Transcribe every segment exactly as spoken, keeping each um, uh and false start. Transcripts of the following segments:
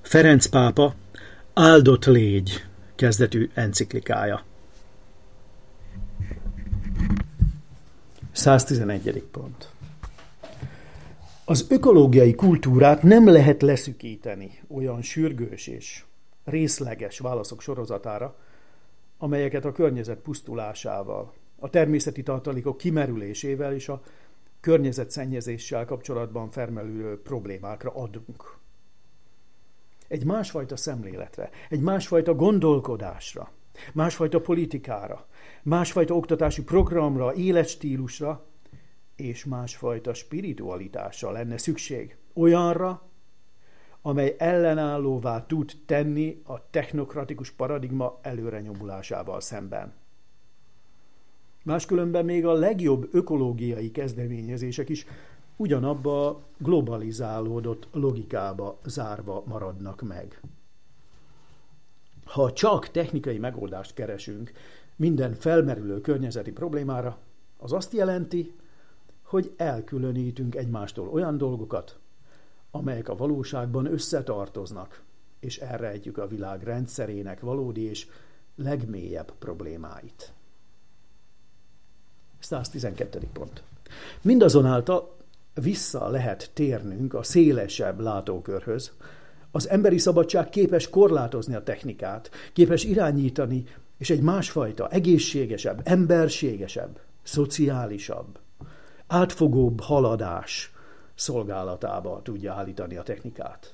Ferenc pápa áldott légy kezdetű enciklikája. száztizenegyedik pont. Az ökológiai kultúrát nem lehet leszűkíteni olyan sürgős és részleges válaszok sorozatára, amelyeket a környezet pusztulásával, a természeti tartalékok kimerülésével és a környezetszennyezéssel kapcsolatban felmerülő problémákra adunk. Egy másfajta szemléletre, egy másfajta gondolkodásra, másfajta politikára, másfajta oktatási programra, életstílusra és másfajta spiritualitásra lenne szükség. Olyanra, amely ellenállóvá tud tenni a technokratikus paradigma előrenyomulásával szemben. Máskülönben még a legjobb ökológiai kezdeményezések is ugyanabba a globalizálódott logikába zárva maradnak meg. Ha csak technikai megoldást keresünk minden felmerülő környezeti problémára, az azt jelenti, hogy elkülönítünk egymástól olyan dolgokat, amelyek a valóságban összetartoznak, és elrejtjük a világ rendszerének valódi és legmélyebb problémáit. száztizenkettedik pont. Mindazonáltal vissza lehet térnünk a szélesebb látókörhöz. Az emberi szabadság képes korlátozni a technikát, képes irányítani, és egy másfajta, egészségesebb, emberségesebb, szociálisabb, átfogóbb haladás szolgálatába tudja állítani a technikát.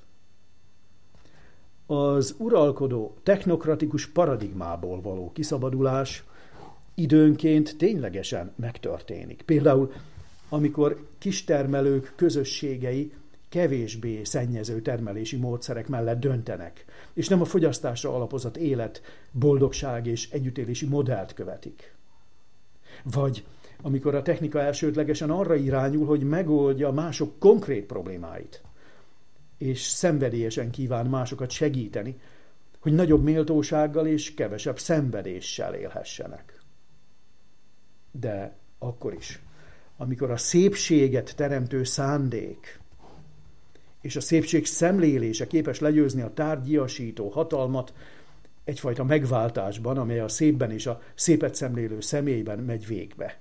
Az uralkodó technokratikus paradigmából való kiszabadulás időnként ténylegesen megtörténik. Például, amikor kistermelők közösségei kevésbé szennyező termelési módszerek mellett döntenek, és nem a fogyasztásra alapozott élet, boldogság és együttélési modellt követik. Vagy amikor a technika elsődlegesen arra irányul, hogy megoldja mások konkrét problémáit, és szenvedélyesen kíván másokat segíteni, hogy nagyobb méltósággal és kevesebb szenvedéssel élhessenek. De akkor is, amikor a szépséget teremtő szándék és a szépség szemlélése képes legyőzni a tárgyiasító hatalmat egyfajta megváltásban, amely a szépben és a szépet szemlélő személyben megy végbe.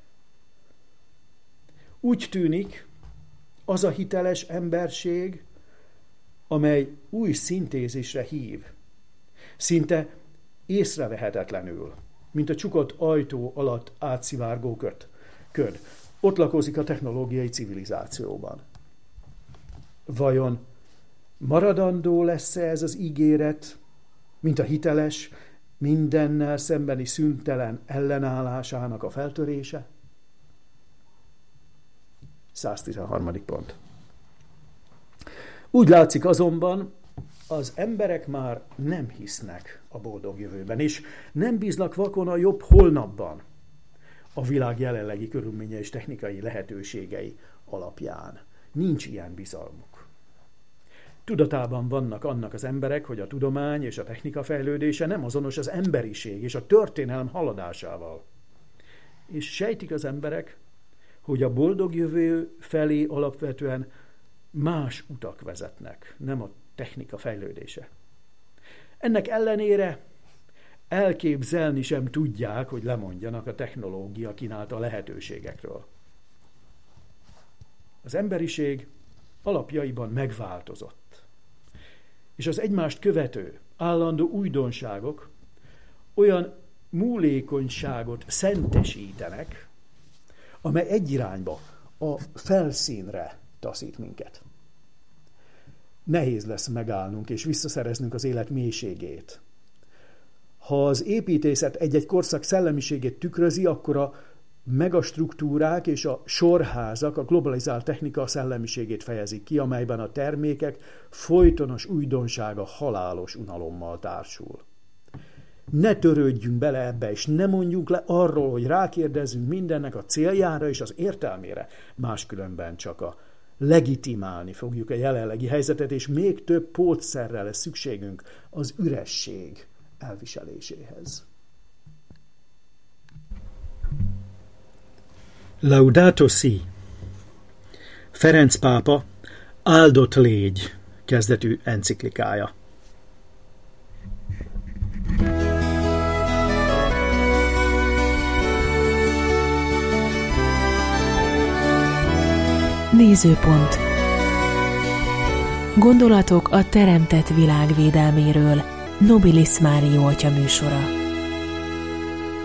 Úgy tűnik, az a hiteles emberség, amely új szintézisre hív, szinte észrevehetetlenül, mint a csukott ajtó alatt átszivárgó köt, köd. Ott lakozik a technológiai civilizációban. Vajon maradandó lesz-e ez az ígéret, mint a hiteles, mindennel szembeni szüntelen ellenállásának a feltörése? száztizenharmadik pont. Úgy látszik azonban, az emberek már nem hisznek a boldog jövőben, és nem bíznak vakon a jobb holnapban, a világ jelenlegi körülményei és technikai lehetőségei alapján. Nincs ilyen bizalmuk. Tudatában vannak annak az emberek, hogy a tudomány és a technika fejlődése nem azonos az emberiség és a történelem haladásával. És sejtik az emberek, hogy a boldog jövő felé alapvetően más utak vezetnek, nem a technika fejlődése. Ennek ellenére elképzelni sem tudják, hogy lemondjanak a technológia kínálta lehetőségekről. Az emberiség alapjaiban megváltozott, és az egymást követő állandó újdonságok olyan múlékonyságot szentesítenek, amely egy irányba, a felszínre taszít minket. Nehéz lesz megállnunk és visszaszereznünk az élet mélységét. Ha az építészet egy-egy korszak szellemiségét tükrözi, akkor a megastruktúrák és a sorházak a globalizált technika szellemiségét fejezik ki, amelyben a termékek folytonos újdonsága halálos unalommal társul. Ne törődjünk bele ebbe, és ne mondjuk le arról, hogy rákérdezzünk mindennek a céljára és az értelmére. Máskülönben csak a legitimálni fogjuk a jelenlegi helyzetet, és még több pótszerre lesz szükségünk az üresség elviseléséhez. Laudato si. Ferenc pápa áldott légy kezdetű enciklikája. Nézőpont. Gondolatok a teremtett világ védelméről. Nobilis Mário atya műsora.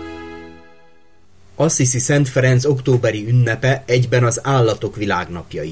Assisi Szent Ferenc októberi ünnepe egyben az állatok világnapja